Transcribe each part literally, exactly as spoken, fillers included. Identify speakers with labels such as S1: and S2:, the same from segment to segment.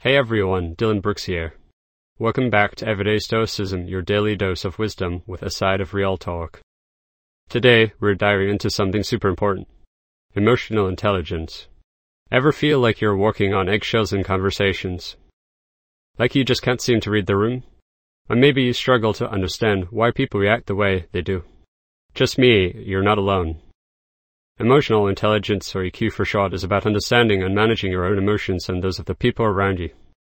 S1: Hey everyone, Dylan Brooks here. Welcome back to Everyday Stoicism, your daily dose of wisdom with a side of real talk. Today, we're diving into something super important. Emotional intelligence. Ever feel like you're walking on eggshells in conversations? Like you just can't seem to read the room? Or maybe you struggle to understand why people react the way they do. Just me, you're not alone. Emotional intelligence, or E Q for short, is about understanding and managing your own emotions and those of the people around you.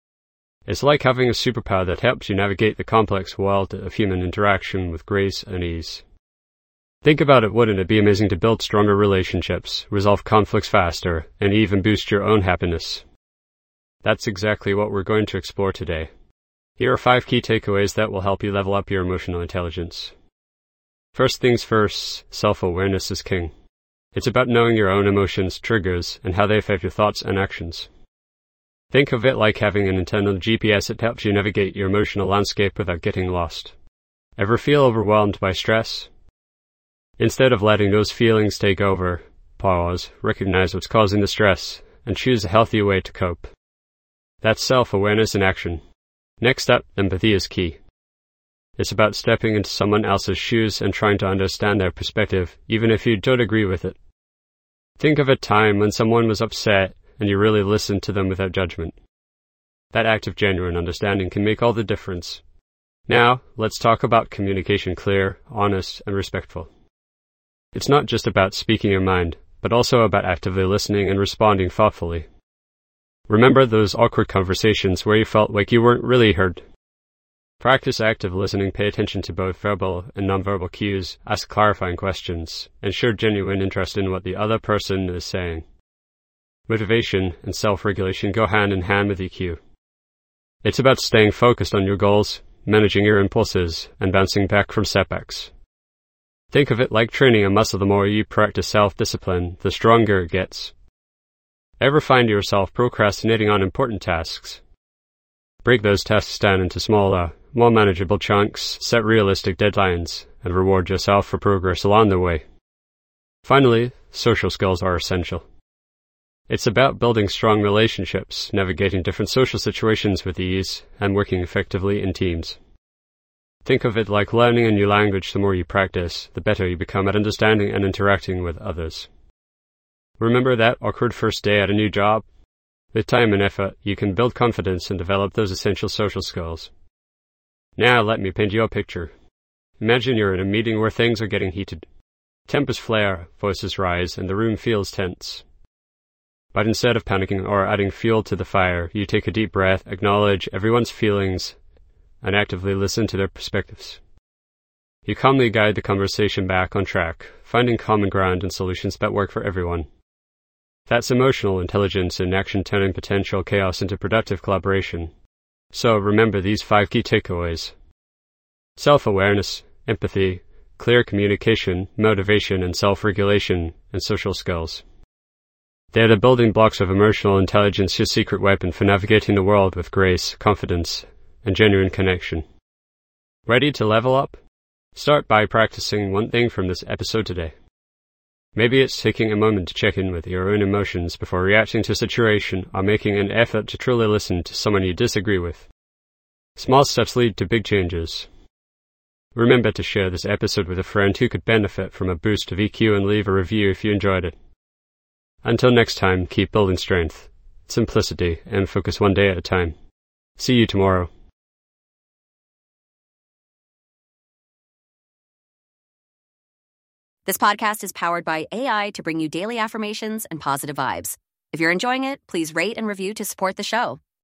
S1: It's like having a superpower that helps you navigate the complex world of human interaction with grace and ease. Think about it, wouldn't it be amazing to build stronger relationships, resolve conflicts faster, and even boost your own happiness? That's exactly what we're going to explore today. Here are five key takeaways that will help you level up your emotional intelligence. First things first, self-awareness is king. It's about knowing your own emotions, triggers, and how they affect your thoughts and actions. Think of it like having an internal G P S that helps you navigate your emotional landscape without getting lost. Ever feel overwhelmed by stress? Instead of letting those feelings take over, pause, recognize what's causing the stress, and choose a healthy way to cope. That's self-awareness in action. Next up, empathy is key. It's about stepping into someone else's shoes and trying to understand their perspective, even if you don't agree with it. Think of a time when someone was upset and you really listened to them without judgment. That act of genuine understanding can make all the difference. Now, let's talk about communication: clear, honest, and respectful. It's not just about speaking your mind, but also about actively listening and responding thoughtfully. Remember those awkward conversations where you felt like you weren't really heard? Practice active listening, pay attention to both verbal and nonverbal cues, ask clarifying questions, and show genuine interest in what the other person is saying. Motivation and self-regulation go hand in hand with E Q. It's about staying focused on your goals, managing your impulses, and bouncing back from setbacks. Think of it like training a muscle. The more you practice self-discipline, the stronger it gets. Ever find yourself procrastinating on important tasks? Break those tasks down into smaller, more manageable chunks, set realistic deadlines, and reward yourself for progress along the way. Finally, social skills are essential. It's about building strong relationships, navigating different social situations with ease, and working effectively in teams. Think of it like learning a new language. The more you practice, the better you become at understanding and interacting with others. Remember that awkward first day at a new job? With time and effort, you can build confidence and develop those essential social skills. Now let me paint you a picture. Imagine you're in a meeting where things are getting heated. Tempers flare, voices rise, and the room feels tense. But instead of panicking or adding fuel to the fire, you take a deep breath, acknowledge everyone's feelings, and actively listen to their perspectives. You calmly guide the conversation back on track, finding common ground and solutions that work for everyone. That's emotional intelligence in action, turning potential chaos into productive collaboration. So remember these five key takeaways: self-awareness, empathy, clear communication, motivation and self-regulation, and social skills. They're the building blocks of emotional intelligence, your secret weapon for navigating the world with grace, confidence, and genuine connection. Ready to level up? Start by practicing one thing from this episode today. Maybe it's taking a moment to check in with your own emotions before reacting to a situation, or making an effort to truly listen to someone you disagree with. Small steps lead to big changes. Remember to share this episode with a friend who could benefit from a boost of E Q, and leave a review if you enjoyed it. Until next time, keep building strength, simplicity, and focus one day at a time. See you tomorrow.
S2: This podcast is powered by A I to bring you daily affirmations and positive vibes. If you're enjoying it, please rate and review to support the show.